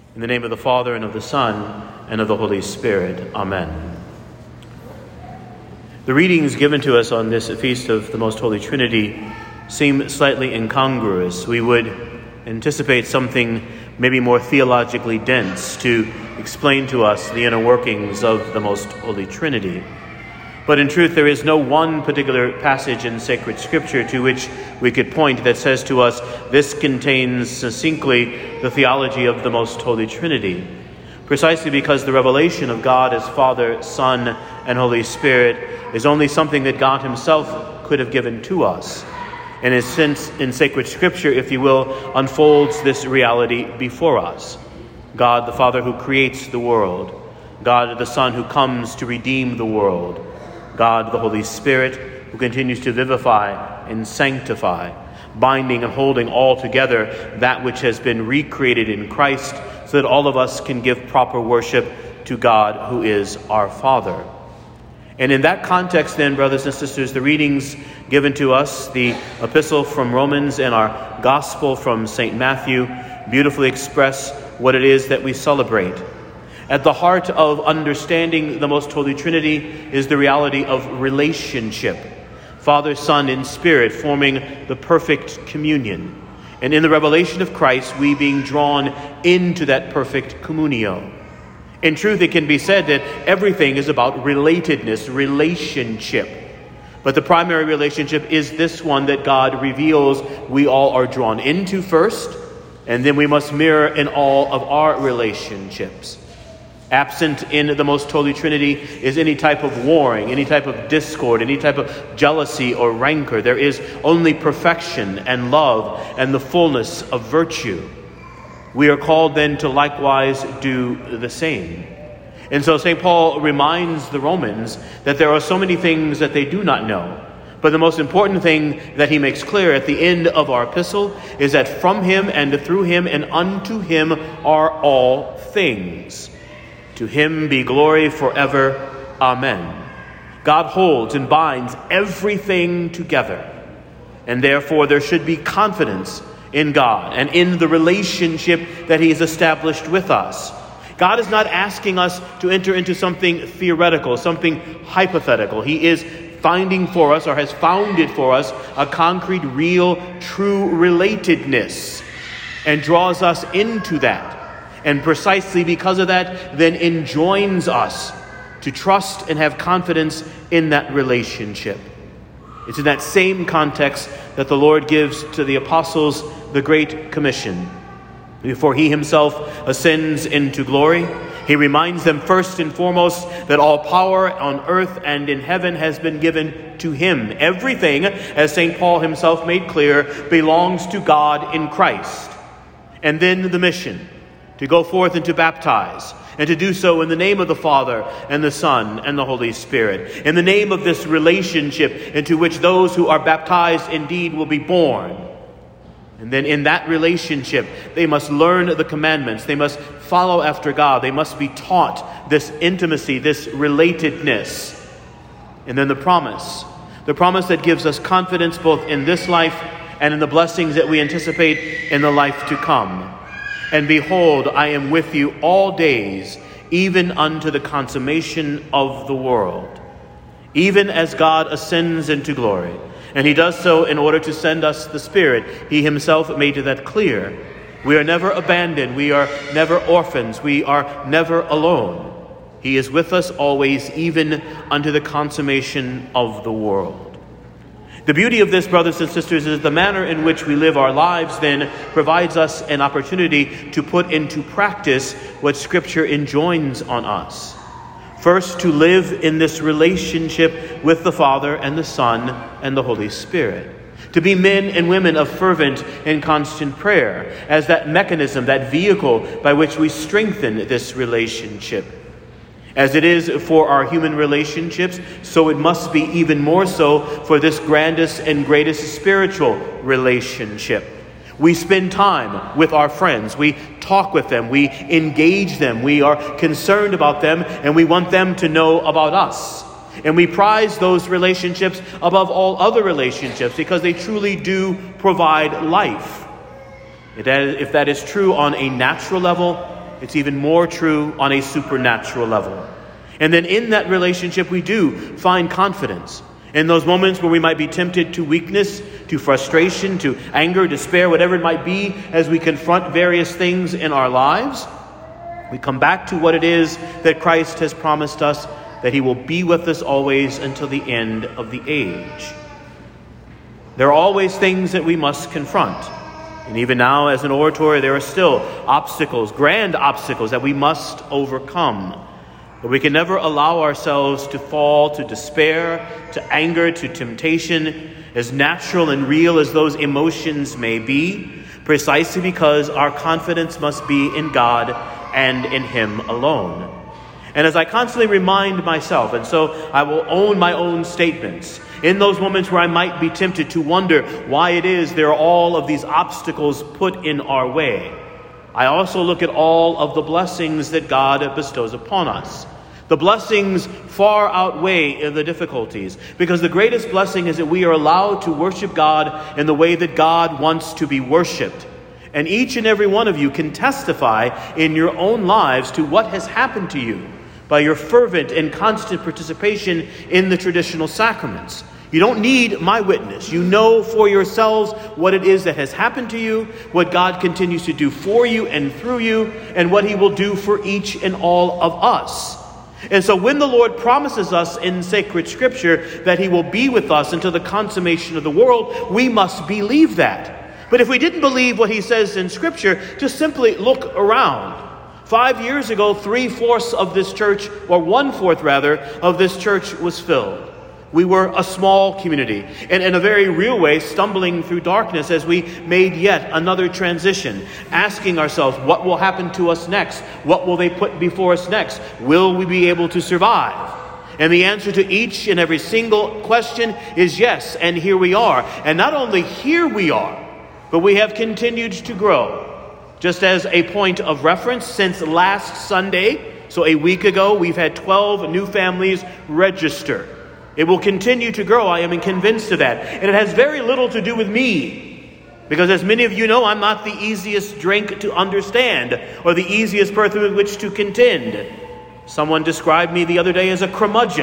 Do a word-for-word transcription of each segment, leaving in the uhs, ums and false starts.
In the name of the Father, and of the Son, and of the Holy Spirit. Amen. The readings given to us on this feast of the Most Holy Trinity seem slightly incongruous. We would anticipate something maybe more theologically dense to explain to us the inner workings of the Most Holy Trinity. But in truth, there is no one particular passage in sacred Scripture to which we could point that says to us, this contains succinctly the theology of the Most Holy Trinity, precisely because the revelation of God as Father, Son, and Holy Spirit is only something that God himself could have given to us. And in a sense, in sacred Scripture, if you will, unfolds this reality before us. God the Father who creates the world, God the Son who comes to redeem the world, God the Holy Spirit who continues to vivify and sanctify, binding and holding all together that which has been recreated in Christ, so that all of us can give proper worship to God who is our Father. And in that context then, brothers and sisters, the readings given to us, the epistle from Romans and our gospel from Saint Matthew, beautifully express what it is that we celebrate. At the heart of understanding the Most Holy Trinity is the reality of relationship. Father, Son, and Spirit forming the perfect communion. And in the revelation of Christ, we being drawn into that perfect communio. In truth, it can be said that everything is about relatedness, relationship. But the primary relationship is this one that God reveals we all are drawn into first, and then we must mirror in all of our relationships. Absent in the Most Holy Trinity is any type of warring, any type of discord, any type of jealousy or rancor. There is only perfection and love and the fullness of virtue. We are called then to likewise do the same. And so Saint Paul reminds the Romans that there are so many things that they do not know. But the most important thing that he makes clear at the end of our epistle is that from him and through him and unto him are all things. To him be glory forever. Amen. God holds and binds everything together. And therefore there should be confidence in God and in the relationship that he has established with us. God is not asking us to enter into something theoretical, something hypothetical. He is finding for us, or has founded for us, a concrete, real, true relatedness, and draws us into that. And precisely because of that, then enjoins us to trust and have confidence in that relationship. It's in that same context that the Lord gives to the apostles the Great Commission. Before he himself ascends into glory, he reminds them first and foremost that all power on earth and in heaven has been given to him. Everything, as Saint Paul himself made clear, belongs to God in Christ. And then the mission, to go forth and to baptize, and to do so in the name of the Father and the Son and the Holy Spirit, in the name of this relationship into which those who are baptized indeed will be born. And then in that relationship, they must learn the commandments. They must follow after God. They must be taught this intimacy, this relatedness. And then the promise, the promise that gives us confidence both in this life and in the blessings that we anticipate in the life to come. And behold, I am with you all days, even unto the consummation of the world. Even as God ascends into glory, and he does so in order to send us the Spirit. He himself made that clear. We are never abandoned. We are never orphans. We are never alone. He is with us always, even unto the consummation of the world. The beauty of this, brothers and sisters, is the manner in which we live our lives then provides us an opportunity to put into practice what Scripture enjoins on us. First, to live in this relationship with the Father and the Son and the Holy Spirit. To be men and women of fervent and constant prayer as that mechanism, that vehicle by which we strengthen this relationship. As it is for our human relationships, so it must be even more so for this grandest and greatest spiritual relationship. We spend time with our friends. We talk with them. We engage them. We are concerned about them, and we want them to know about us. And we prize those relationships above all other relationships because they truly do provide life. If that is true on a natural level, it's even more true on a supernatural level. And then in that relationship, we do find confidence. In those moments where we might be tempted to weakness, to frustration, to anger, despair, whatever it might be, as we confront various things in our lives, we come back to what it is that Christ has promised us, that he will be with us always until the end of the age. There are always things that we must confront. And even now, as an oratory, there are still obstacles, grand obstacles that we must overcome. But we can never allow ourselves to fall to despair, to anger, to temptation, as natural and real as those emotions may be, precisely because our confidence must be in God and in him alone. And as I constantly remind myself, and so I will own my own statements, in those moments where I might be tempted to wonder why it is there are all of these obstacles put in our way, I also look at all of the blessings that God bestows upon us. The blessings far outweigh the difficulties, because the greatest blessing is that we are allowed to worship God in the way that God wants to be worshipped. And each and every one of you can testify in your own lives to what has happened to you by your fervent and constant participation in the traditional sacraments. You don't need my witness. You know for yourselves what it is that has happened to you, what God continues to do for you and through you, and what he will do for each and all of us. And so when the Lord promises us in sacred scripture that he will be with us until the consummation of the world, we must believe that. But if we didn't believe what he says in scripture, just simply look around. Five years ago, three-fourths of this church, or one-fourth rather, of this church was filled. We were a small community, and in a very real way, stumbling through darkness as we made yet another transition, asking ourselves, what will happen to us next? What will they put before us next? Will we be able to survive? And the answer to each and every single question is yes, and here we are. And not only here we are, but we have continued to grow. Just as a point of reference, since last Sunday, so a week ago, we've had twelve new families register. It will continue to grow. I am convinced of that. And it has very little to do with me. Because as many of you know, I'm not the easiest drink to understand or the easiest person with which to contend. Someone described me the other day as a curmudgeon.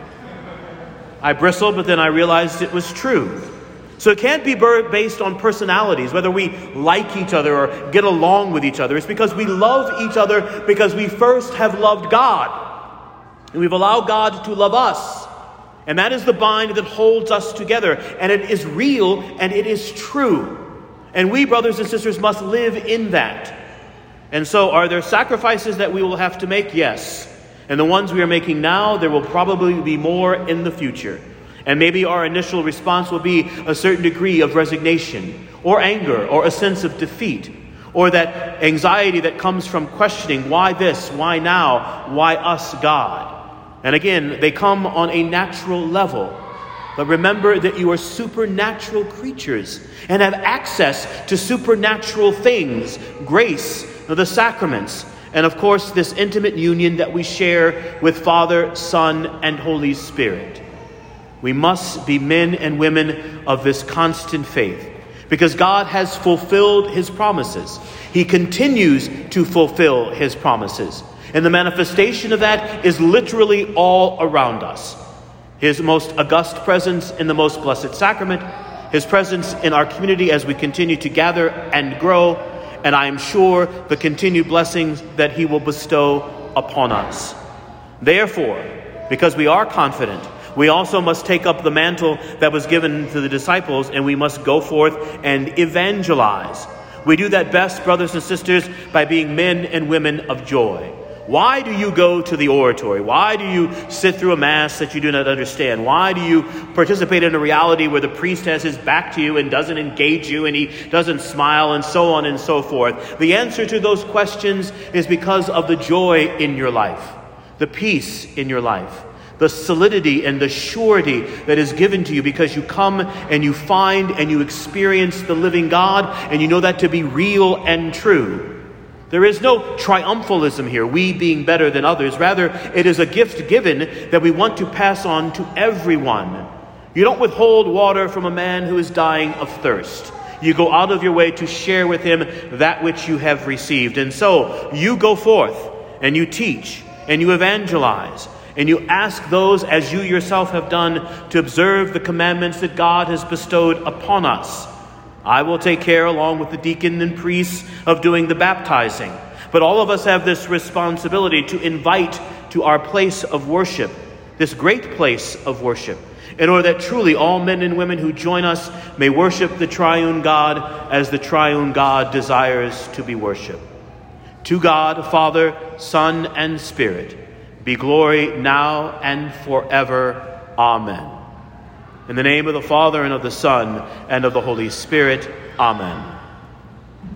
I bristled, but then I realized it was true. So it can't be based on personalities, whether we like each other or get along with each other. It's because we love each other because we first have loved God. And we've allowed God to love us. And that is the bind that holds us together. And it is real and it is true. And we, brothers and sisters, must live in that. And so are there sacrifices that we will have to make? Yes. And the ones we are making now, there will probably be more in the future. And maybe our initial response will be a certain degree of resignation or anger or a sense of defeat or that anxiety that comes from questioning, why this, why now, why us, God? And again, they come on a natural level. But remember that you are supernatural creatures and have access to supernatural things, grace, the sacraments, and of course this intimate union that we share with Father, Son, and Holy Spirit. We must be men and women of this constant faith because God has fulfilled his promises. He continues to fulfill his promises. And the manifestation of that is literally all around us. His most august presence in the most blessed sacrament, his presence in our community as we continue to gather and grow, and I am sure the continued blessings that he will bestow upon us. Therefore, because we are confident, we also must take up the mantle that was given to the disciples, and we must go forth and evangelize. We do that best, brothers and sisters, by being men and women of joy. Why do you go to the oratory? Why do you sit through a mass that you do not understand? Why do you participate in a reality where the priest has his back to you and doesn't engage you and he doesn't smile and so on and so forth? The answer to those questions is because of the joy in your life, the peace in your life, the solidity and the surety that is given to you because you come and you find and you experience the living God and you know that to be real and true. There is no triumphalism here, we being better than others. Rather, it is a gift given that we want to pass on to everyone. You don't withhold water from a man who is dying of thirst. You go out of your way to share with him that which you have received. And so you go forth and you teach and you evangelize and you ask those, as you yourself have done, to observe the commandments that God has bestowed upon us. I will take care, along with the deacon and priests, of doing the baptizing. But all of us have this responsibility to invite to our place of worship, this great place of worship, in order that truly all men and women who join us may worship the triune God as the triune God desires to be worshipped. To God, Father, Son, and Spirit, be glory now and forever. Amen. In the name of the Father, and of the Son, and of the Holy Spirit. Amen.